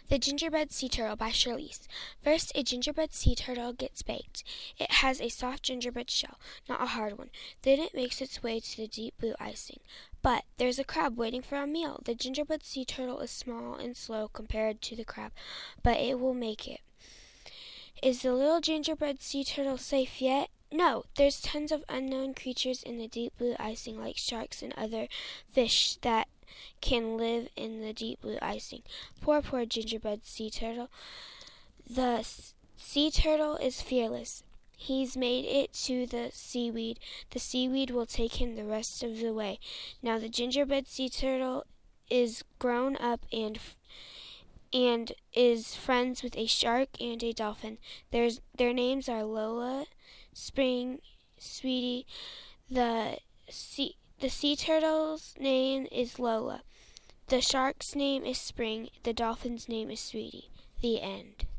The Gingerbread Sea Turtle by Shirlise. First, a gingerbread sea turtle gets baked. It has a soft gingerbread shell, not a hard one. Then it makes its way to the deep blue icing. But there's a crab waiting for a meal. The gingerbread sea turtle is small and slow compared to the crab, but it will make it. Is the little gingerbread sea turtle safe yet? No, there's tons of unknown creatures in the deep blue icing, like sharks and other fish that can live in the deep blue icing. Poor gingerbread sea turtle. The sea turtle is fearless. He's made it to the seaweed. The seaweed will take him the rest of the way. Now the gingerbread sea turtle is grown up and is friends with a shark and a dolphin. Their names are Lola, Spring, Sweetie. The sea turtle's name is Lola. The shark's name is Spring. The dolphin's name is Sweetie. The end.